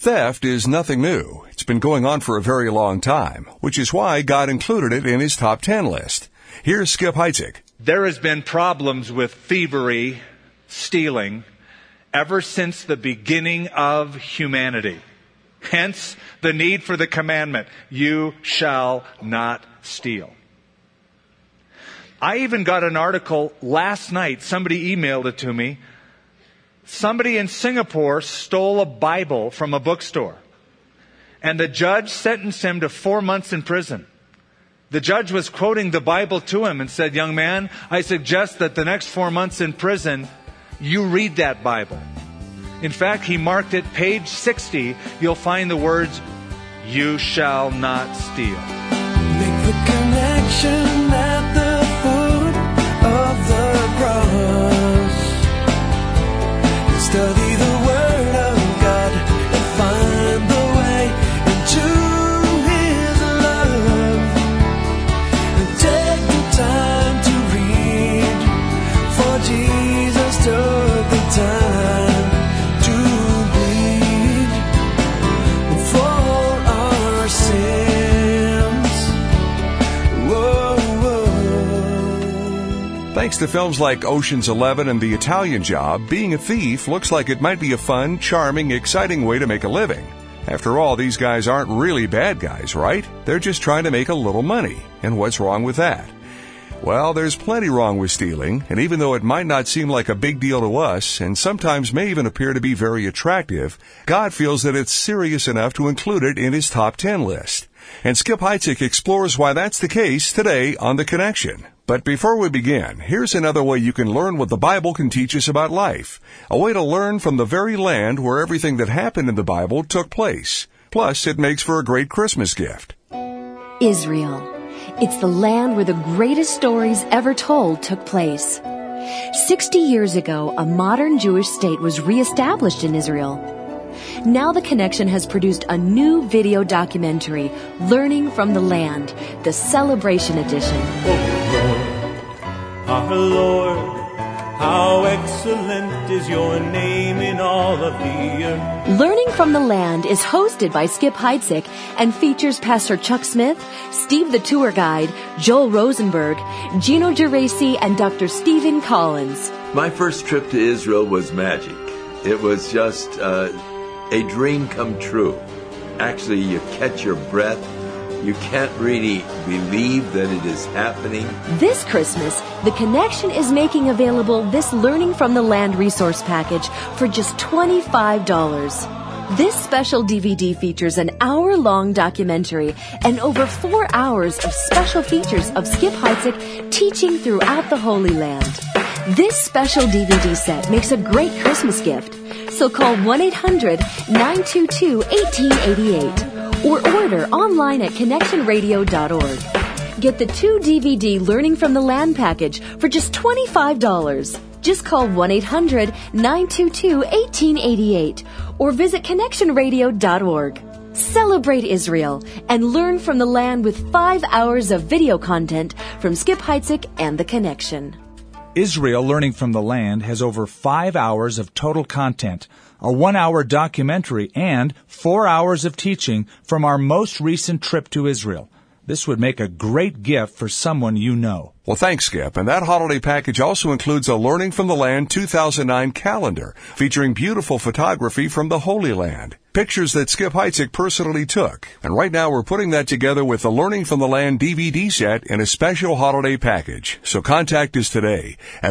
Theft is nothing new. It's been going on for a very long time, which is why God included it in His top 10 list. Here's Skip Heitzig. There has been problems with thievery, stealing, ever since the beginning of humanity. Hence, the need for the commandment, you shall not steal. I even got an article last night, somebody emailed it to me. Somebody in Singapore stole a Bible from a bookstore, and the judge sentenced him to 4 months in prison. The judge was quoting the Bible to him and said, young man, I suggest that the next 4 months in prison, you read that Bible. In fact, he marked it page 60. You'll find the words, you shall not steal. Make the connection at the foot of the cross. Study the Word of God and find the way into His love. And take the time to read, for Jesus took the time to bleed for our sins. Whoa, whoa. Thanks to films like Ocean's 11 and The Italian Job, being a thief looks like it might be a fun, charming, exciting way to make a living. After all, these guys aren't really bad guys, right? They're just trying to make a little money. And what's wrong with that? Well, there's plenty wrong with stealing, and even though it might not seem like a big deal to us, and sometimes may even appear to be very attractive, God feels that it's serious enough to include it in His top 10 list. And Skip Heitzig explores why that's the case today on The Connection. But before we begin, here's another way you can learn what the Bible can teach us about life. A way to learn from the very land where everything that happened in the Bible took place. Plus, it makes for a great Christmas gift. Israel. It's the land where the greatest stories ever told took place. 60 years ago, a modern Jewish state was reestablished in Israel. Now The Connection has produced a new video documentary, Learning from the Land, the Celebration Edition. Our Lord, how excellent is your name in all of the earth. Learning from the Land is hosted by Skip Heitzig and features Pastor Chuck Smith, Steve the Tour Guide, Joel Rosenberg, Gino Geraci, and Dr. Stephen Collins. My first trip to Israel was magic. It was just a dream come true. Actually, you catch your breath. You can't really believe that it is happening. This Christmas, The Connection is making available this Learning from the Land resource package for just $25. This special DVD features an hour-long documentary and over 4 hours of special features of Skip Heitzig teaching throughout the Holy Land. This special DVD set makes a great Christmas gift. So call 1-800-922-1888 or order online at connectionradio.org. Get the 2 DVD Learning from the Land package for just $25. Just call 1-800-922-1888 or visit connectionradio.org. Celebrate Israel and learn from the land with 5 hours of video content from Skip Heitzig and The Connection. Israel Learning from the Land has over 5 hours of total content, a 1-hour documentary, and 4 hours of teaching from our most recent trip to Israel. This would make a great gift for someone you know. Well, thanks, Skip. And that holiday package also includes a Learning from the Land 2009 calendar featuring beautiful photography from the Holy Land. Pictures that Skip Heitzig personally took. And right now we're putting that together with the Learning from the Land DVD set in a special holiday package. So contact us today at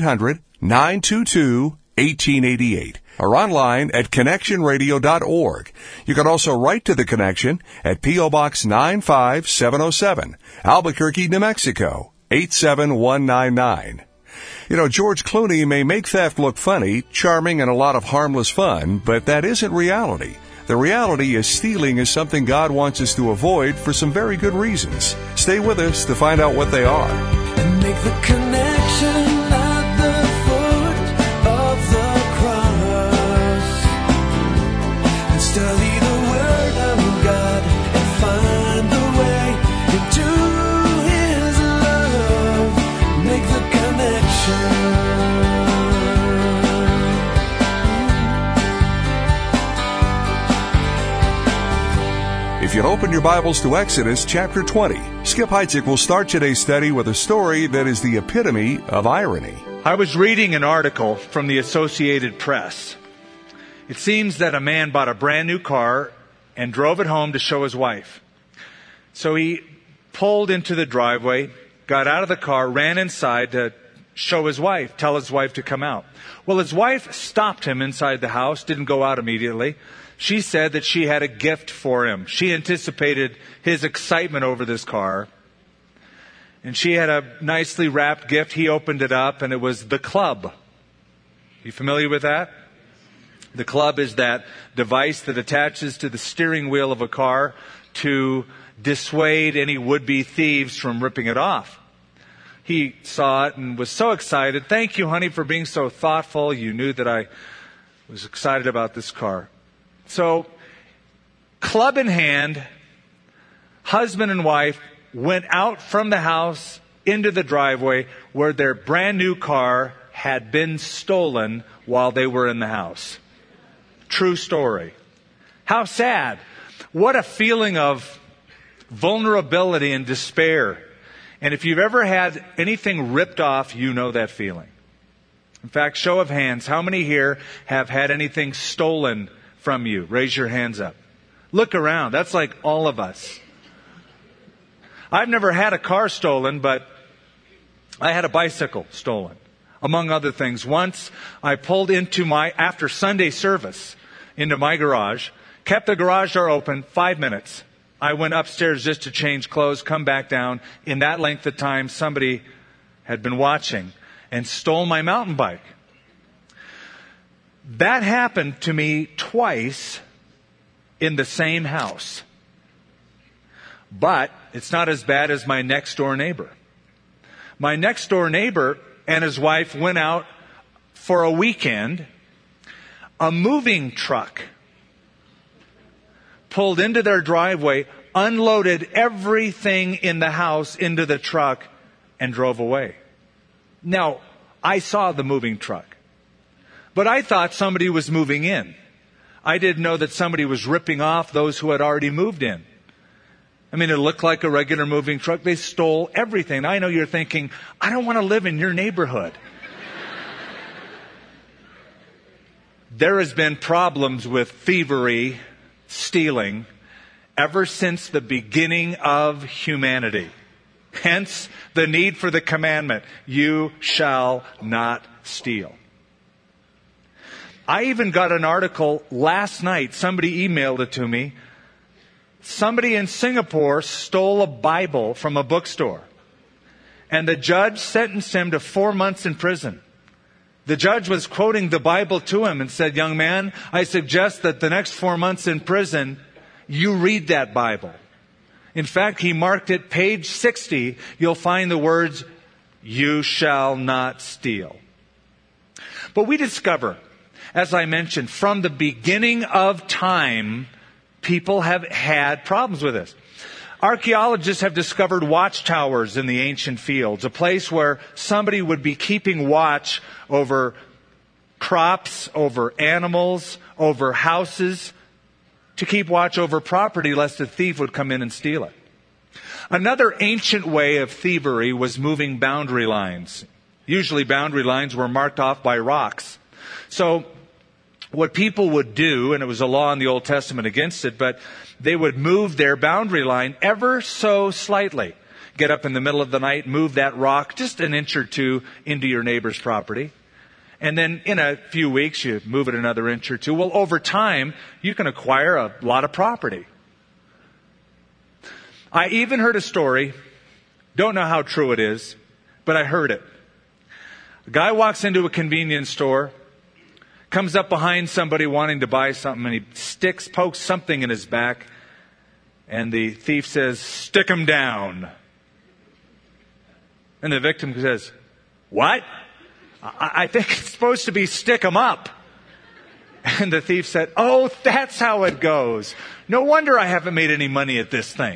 1-800-922-1888 or online at connectionradio.org. You can also write to The Connection at P.O. Box 95707, Albuquerque, New Mexico, 87199. You know, George Clooney may make theft look funny, charming, and a lot of harmless fun, but that isn't reality. The reality is stealing is something God wants us to avoid for some very good reasons. Stay with us to find out what they are. And make the connection at the foot of the cross. And study the Word of God and find the way into His love. Make the connection. If you'll open your Bibles to Exodus chapter 20, Skip Heitzig will start today's study with a story that is the epitome of irony. I was reading an article from the Associated Press. It seems that a man bought a brand new car and drove it home to show his wife. So he pulled into the driveway, got out of the car, ran inside to show his wife, tell his wife to come out. Well, his wife stopped him inside the house, didn't go out immediately. She said that she had a gift for him. She anticipated his excitement over this car. And she had a nicely wrapped gift. He opened it up, and it was the club. You familiar with that? The club is that device that attaches to the steering wheel of a car to dissuade any would-be thieves from ripping it off. He saw it and was so excited. Thank you, honey, for being so thoughtful. You knew that I was excited about this car. So, club in hand, husband and wife went out from the house into the driveway where their brand new car had been stolen while they were in the house. True story. How sad. What a feeling of vulnerability and despair. And if you've ever had anything ripped off, you know that feeling. In fact, show of hands, how many here have had anything stolen from you? Raise your hands up. Look around. That's like all of us. I've never had a car stolen, but I had a bicycle stolen, among other things. Once I pulled after Sunday service, into my garage, kept the garage door open 5 minutes. I went upstairs just to change clothes, come back down. In that length of time, somebody had been watching and stole my mountain bike. That happened to me twice in the same house. But it's not as bad as my next door neighbor. My next door neighbor and his wife went out for a weekend. A moving truck pulled into their driveway, unloaded everything in the house into the truck, and drove away. Now, I saw the moving truck, but I thought somebody was moving in. I didn't know that somebody was ripping off those who had already moved in. I mean, it looked like a regular moving truck. They stole everything. I know you're thinking, I don't want to live in your neighborhood. There has been problems with thievery, stealing, ever since the beginning of humanity. Hence, the need for the commandment, you shall not steal. I even got an article last night. Somebody emailed it to me. Somebody in Singapore stole a Bible from a bookstore. And the judge sentenced him to 4 months in prison. The judge was quoting the Bible to him and said, young man, I suggest that the next 4 months in prison, you read that Bible. In fact, he marked it page 60. You'll find the words, you shall not steal. But we discover, as I mentioned, from the beginning of time, people have had problems with this. Archaeologists have discovered watchtowers in the ancient fields, a place where somebody would be keeping watch over crops, over animals, over houses, to keep watch over property lest a thief would come in and steal it. Another ancient way of thievery was moving boundary lines. Usually boundary lines were marked off by rocks. So what people would do, and it was a law in the Old Testament against it, but they would move their boundary line ever so slightly. Get up in the middle of the night, move that rock just an inch or two into your neighbor's property. And then in a few weeks, you move it another inch or two. Well, over time, you can acquire a lot of property. I even heard a story, don't know how true it is, but I heard it. A guy walks into a convenience store, comes up behind somebody wanting to buy something, and he pokes something in his back, and the thief says, stick him down. And the victim says, what? I think it's supposed to be stick him up. And the thief said, oh, that's how it goes. No wonder I haven't made any money at this thing.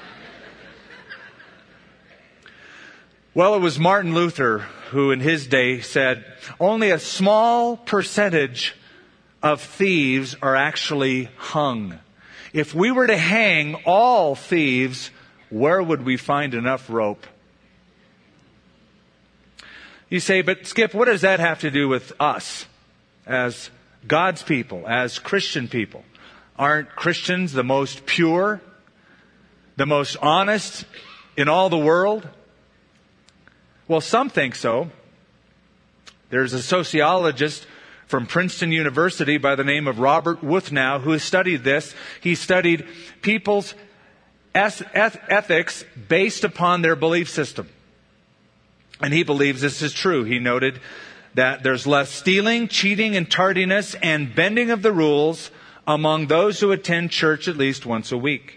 Well, it was Martin Luther who in his day said, only a small percentage of thieves are actually hung. If we were to hang all thieves, where would we find enough rope? You say, but Skip, what does that have to do with us as God's people, as Christian people? Aren't Christians the most pure, the most honest in all the world? Well, some think so. There's a sociologist from Princeton University by the name of Robert Wuthnow who has studied this. He studied people's ethics based upon their belief system. And he believes this is true. He noted that there's less stealing, cheating, and tardiness and bending of the rules among those who attend church at least once a week.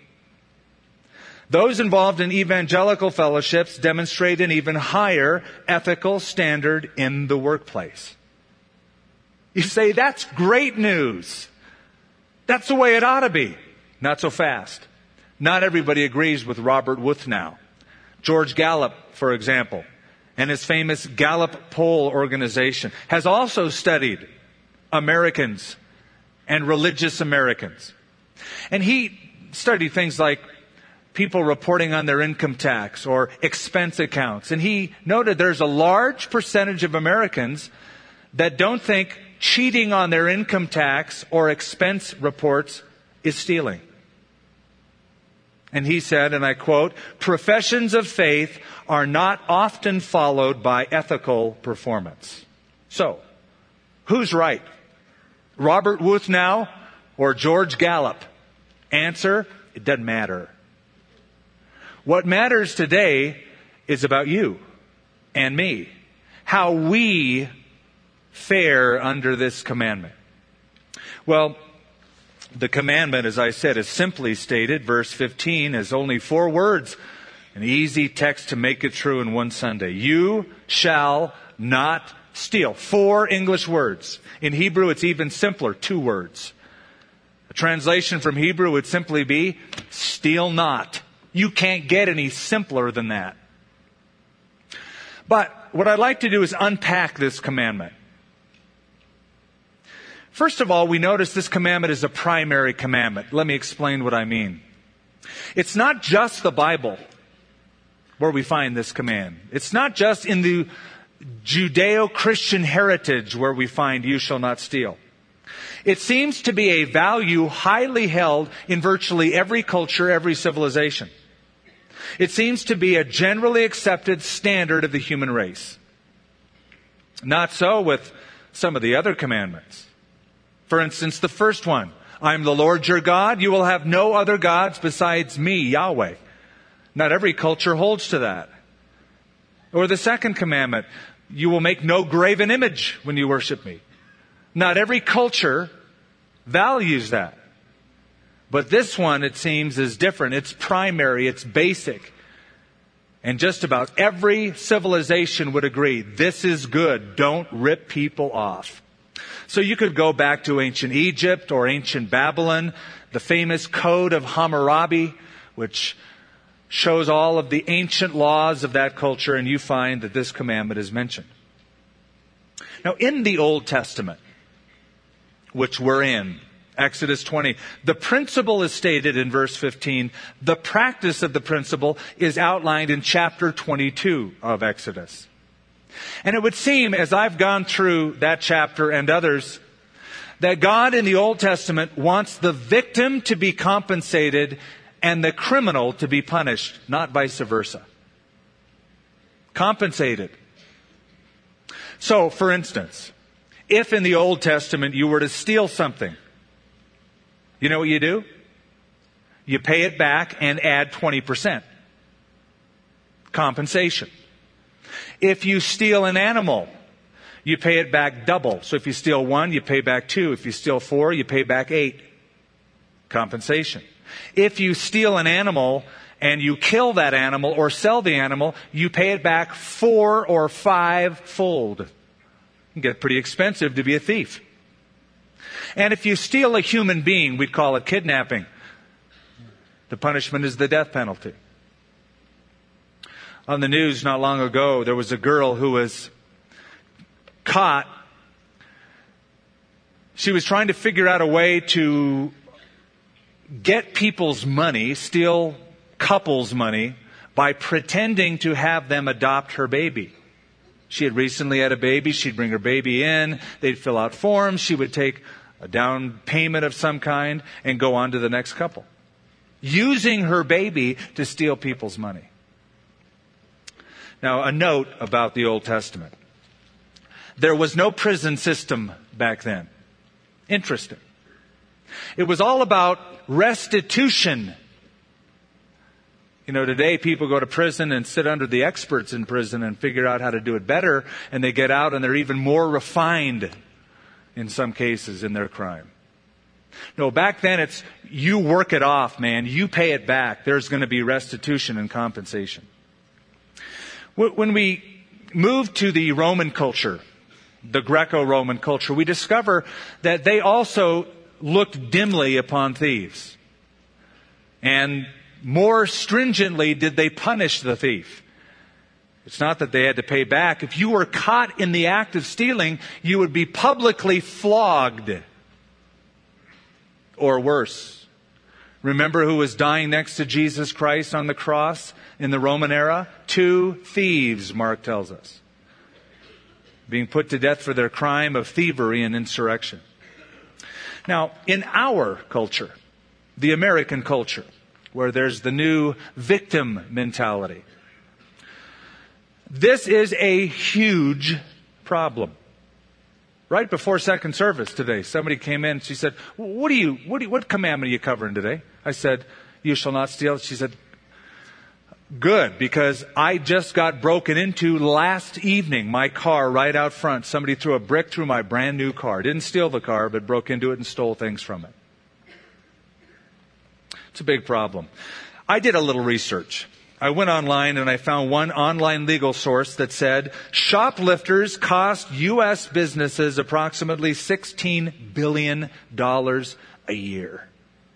Those involved in evangelical fellowships demonstrate an even higher ethical standard in the workplace. You say, that's great news. That's the way it ought to be. Not so fast. Not everybody agrees with Robert Wuthnow. George Gallup, for example, and his famous Gallup poll organization, has also studied Americans and religious Americans. And he studied things like people reporting on their income tax or expense accounts. And he noted there's a large percentage of Americans that don't think cheating on their income tax or expense reports is stealing. And he said, and I quote, "Professions of faith are not often followed by ethical performance." So, who's right? Robert Wuthnow or George Gallup? Answer, it doesn't matter. What matters today is about you and me. How we fare under this commandment. Well, the commandment, as I said, is simply stated. Verse 15 is only 4 words. An easy text to make it true in one Sunday. You shall not steal. 4 English words. In Hebrew, it's even simpler. 2 words. A translation from Hebrew would simply be, steal not. You can't get any simpler than that. But what I'd like to do is unpack this commandment. First of all, we notice this commandment is a primary commandment. Let me explain what I mean. It's not just the Bible where we find this command. It's not just in the Judeo-Christian heritage where we find you shall not steal. It seems to be a value highly held in virtually every culture, every civilization. It seems to be a generally accepted standard of the human race. Not so with some of the other commandments. For instance, the first one, I am the Lord your God. You will have no other gods besides me, Yahweh. Not every culture holds to that. Or the second commandment, you will make no graven image when you worship me. Not every culture values that. But this one, it seems, is different. It's primary. It's basic. And just about every civilization would agree, this is good. Don't rip people off. So you could go back to ancient Egypt or ancient Babylon, the famous Code of Hammurabi, which shows all of the ancient laws of that culture, and you find that this commandment is mentioned. Now, in the Old Testament, which we're in, Exodus 20, the principle is stated in verse 15. The practice of the principle is outlined in chapter 22 of Exodus. And it would seem, as I've gone through that chapter and others, that God in the Old Testament wants the victim to be compensated and the criminal to be punished, not vice versa. Compensated. So, for instance, if in the Old Testament you were to steal something, you know what you do? You pay it back and add 20%. Compensation. If you steal an animal, you pay it back double. So if you steal 1, you pay back 2. If you steal 4, you pay back 8. Compensation. If you steal an animal and you kill that animal or sell the animal, you pay it back 4 or 5-fold. It can get pretty expensive to be a thief. And if you steal a human being, we'd call it kidnapping. The punishment is the death penalty. On the news not long ago, there was a girl who was caught. She was trying to figure out a way to get people's money, steal couples' money, by pretending to have them adopt her baby. She had recently had a baby. She'd bring her baby in. They'd fill out forms. She would take a down payment of some kind and go on to the next couple, using her baby to steal people's money. Now, a note about the Old Testament. There was no prison system back then. Interesting. It was all about restitution. You know, today people go to prison and sit under the experts in prison and figure out how to do it better, and they get out and they're even more refined in some cases in their crime. No, back then it's you work it off, man. You pay it back. There's going to be restitution and compensation. When we move to the Roman culture, the Greco-Roman culture, we discover that they also looked dimly upon thieves. And more stringently did they punish the thief. It's not that they had to pay back. If you were caught in the act of stealing, you would be publicly flogged. Or worse. Remember who was dying next to Jesus Christ on the cross in the Roman era? 2 thieves, Mark tells us. Being put to death for their crime of thievery and insurrection. Now, in our culture, the American culture, where there's the new victim mentality, this is a huge problem. Right before second service today, somebody came in. She said, what commandment are you covering today? I said, you shall not steal. She said, good, because I just got broken into last evening, my car right out front. Somebody threw a brick through my brand new car. Didn't steal the car, but broke into it and stole things from it. It's a big problem. I did a little research. I went online and I found one online legal source that said shoplifters cost U.S. businesses approximately $16 billion a year.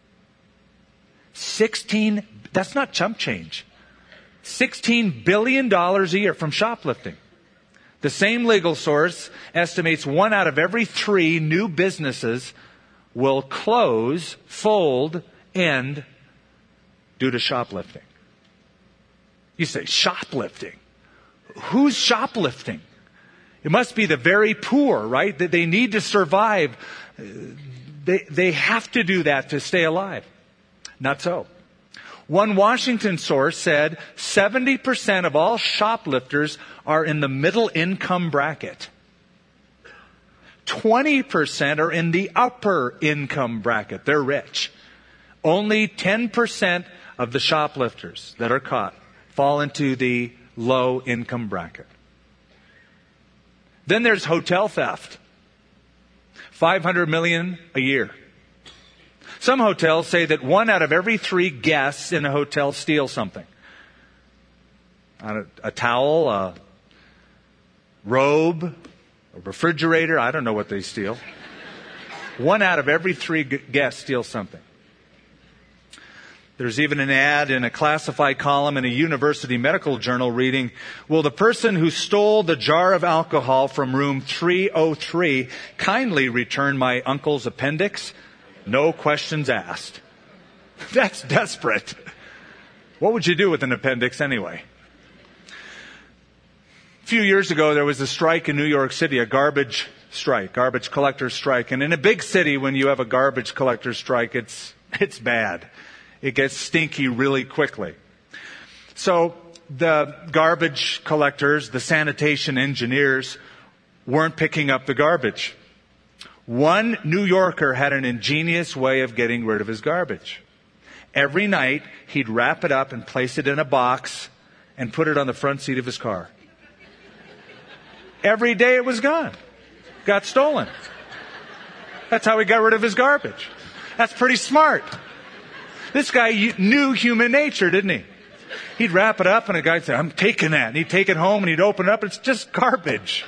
That's not chump change. $16 billion a year from shoplifting. The same legal source estimates 1 out of every 3 new businesses will close, fold, end due to shoplifting. You say, shoplifting? Who's shoplifting? It must be the very poor, right? That they need to survive. They have to do that to stay alive. Not so. One Washington source said 70% of all shoplifters are in the middle income bracket. 20% are in the upper income bracket. They're rich. Only 10% of the shoplifters that are caught fall into the low income bracket. Then there's hotel theft. $500 million a year. Some hotels say that 1 out of every 3 guests in a hotel steal something. A towel, a robe, a refrigerator. I don't know what they steal. 1 out of every 3 guests steals something. There's even an ad in a classified column in a university medical journal reading, will the person who stole the jar of alcohol from room 303 kindly return my uncle's appendix? No questions asked. That's desperate. What would you do with an appendix anyway? A few years ago, there was a strike in New York City, a garbage collector strike. And in a big city, when you have a garbage collector strike, it's bad. It gets stinky really quickly. So the garbage collectors, the sanitation engineers, weren't picking up the garbage. One New Yorker had an ingenious way of getting rid of his garbage. Every night, he'd wrap it up and place it in a box and put it on the front seat of his car. Every day it was gone. Got stolen. That's how he got rid of his garbage. That's pretty smart. This guy knew human nature, didn't he? He'd wrap it up and a guy'd say, I'm taking that. And he'd take it home and he'd open it up. It's just garbage.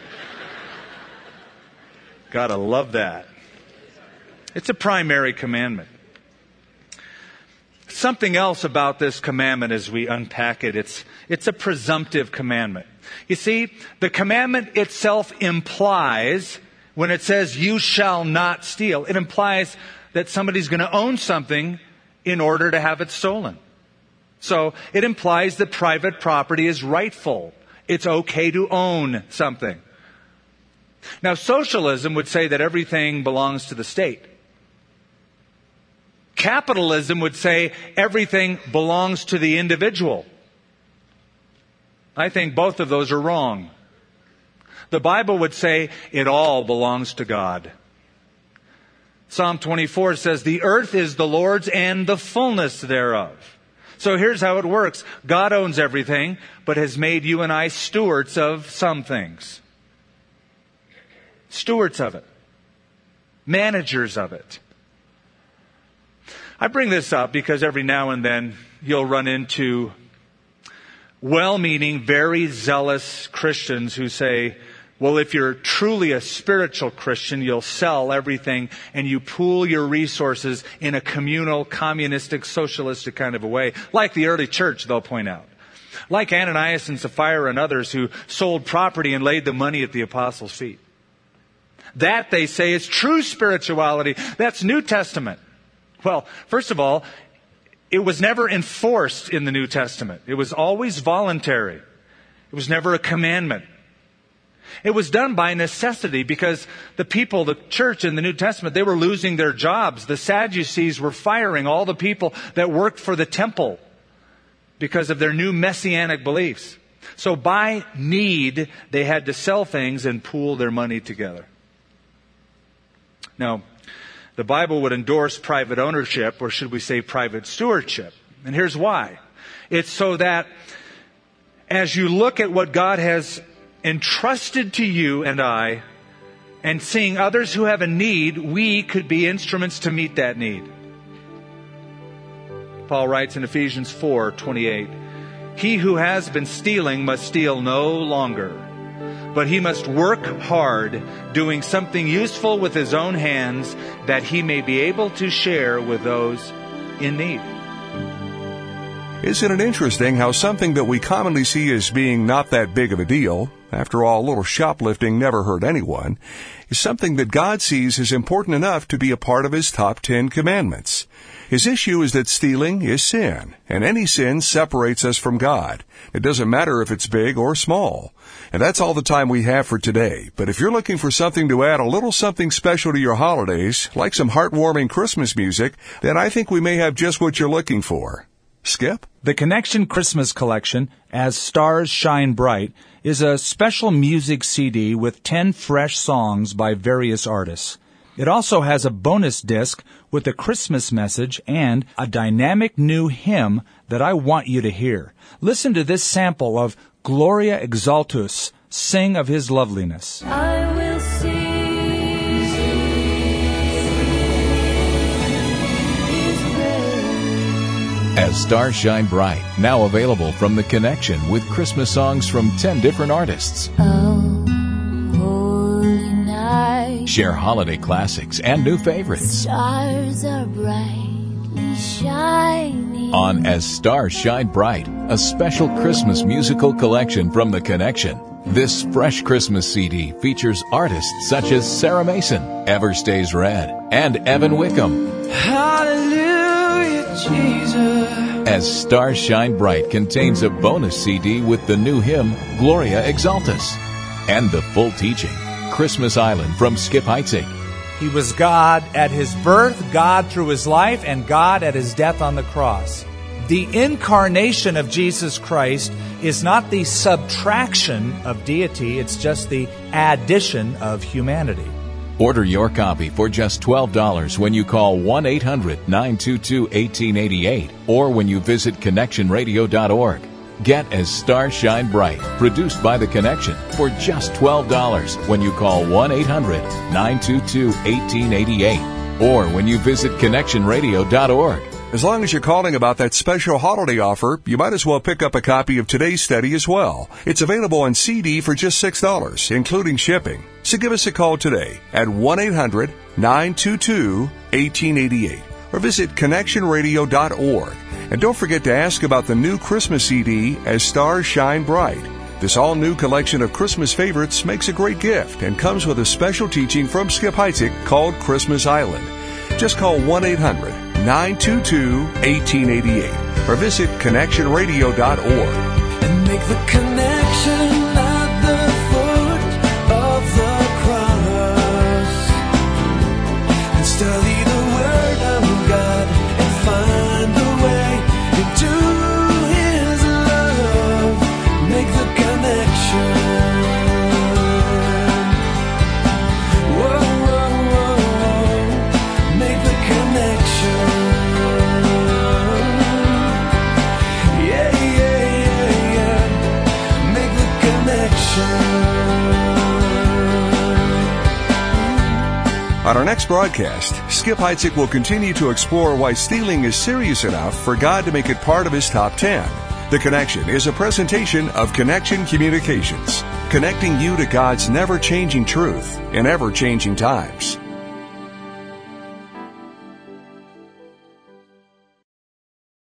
Gotta love that. It's a primary commandment. Something else about this commandment as we unpack it, it's a presumptive commandment. You see, the commandment itself implies, when it says you shall not steal, it implies that somebody's going to own something in order to have it stolen. So it implies that private property is rightful. It's okay to own something. Now, socialism would say that everything belongs to the state. Capitalism would say everything belongs to the individual. I think both of those are wrong. The Bible would say it all belongs to God. Psalm 24 says, "The earth is the Lord's and the fullness thereof." So here's how it works. God owns everything, but has made you and I stewards of some things. Stewards of it. Managers of it. I bring this up because every now and then you'll run into well-meaning, very zealous Christians who say, well, if you're truly a spiritual Christian, you'll sell everything and you pool your resources in a communal, communistic, socialistic kind of a way. Like the early church, they'll point out. Like Ananias and Sapphira and others who sold property and laid the money at the apostles' feet. That, they say, is true spirituality. That's New Testament. Well, first of all, it was never enforced in the New Testament. It was always voluntary. It was never a commandment. It was done by necessity because the people, the church in the New Testament, they were losing their jobs. The Sadducees were firing all the people that worked for the temple because of their new messianic beliefs. So by need, they had to sell things and pool their money together. Now, the Bible would endorse private ownership, or should we say private stewardship. And here's why. It's so that as you look at what God has entrusted to you and I, and seeing others who have a need, we could be instruments to meet that need. Paul writes in Ephesians 4:28, "He who has been stealing must steal no longer, but he must work hard, doing something useful with his own hands, that he may be able to share with those in need." Isn't it interesting how something that we commonly see as being not that big of a deal, after all, a little shoplifting never hurt anyone, is something that God sees as important enough to be a part of His top 10 commandments. His issue is that stealing is sin, and any sin separates us from God. It doesn't matter if it's big or small. And that's all the time we have for today. But if you're looking for something to add a little something special to your holidays, like some heartwarming Christmas music, then I think we may have just what you're looking for. Skip? The Connection Christmas Collection, As Stars Shine Bright, is a special music CD with 10 fresh songs by various artists. It also has a bonus disc with a Christmas message and a dynamic new hymn that I want you to hear. Listen to this sample of Gloria Exaltus, Sing of His Loveliness. I will sing His praise. As Stars Shine Bright, now available from The Connection with Christmas songs from 10 different artists. Oh, holy night. Share holiday classics and new favorites. Stars are brightly shining. On As Stars Shine Bright, a special Christmas musical collection from The Connection. This fresh Christmas CD features artists such as Sarah Mason, Ever Stays Red, and Evan Wickham. Hallelujah, Jesus. As Stars Shine Bright contains a bonus CD with the new hymn, Gloria Exaltus, and the full teaching, Christmas Island from Skip Heitzig. He was God at His birth, God through His life, and God at His death on the cross. The incarnation of Jesus Christ is not the subtraction of deity, it's just the addition of humanity. Order your copy for just $12 when you call 1-800-922-1888 or when you visit connectionradio.org. Get As Stars Shine Bright, produced by The Connection, for just $12 when you call 1-800-922-1888 or when you visit connectionradio.org. As long as you're calling about that special holiday offer, you might as well pick up a copy of today's study as well. It's available on CD for just $6, including shipping. So give us a call today at 1-800-922-1888 or visit connectionradio.org. And don't forget to ask about the new Christmas CD, As Stars Shine Bright. This all-new collection of Christmas favorites makes a great gift and comes with a special teaching from Skip Heitzig called Christmas Island. Just call 1-800 888-922-1888 or visit connectionradio.org. And make the connection at the foot of the cross. And study the Word of God and find the way into His love. Make the connection. Whoa, whoa, whoa. Make the connection. Yeah, yeah, yeah, yeah. Make the connection. On our next broadcast, Skip Heitzig will continue to explore why stealing is serious enough for God to make it part of His top 10. The Connection is a presentation of Connection Communications, connecting you to God's never-changing truth in ever-changing times.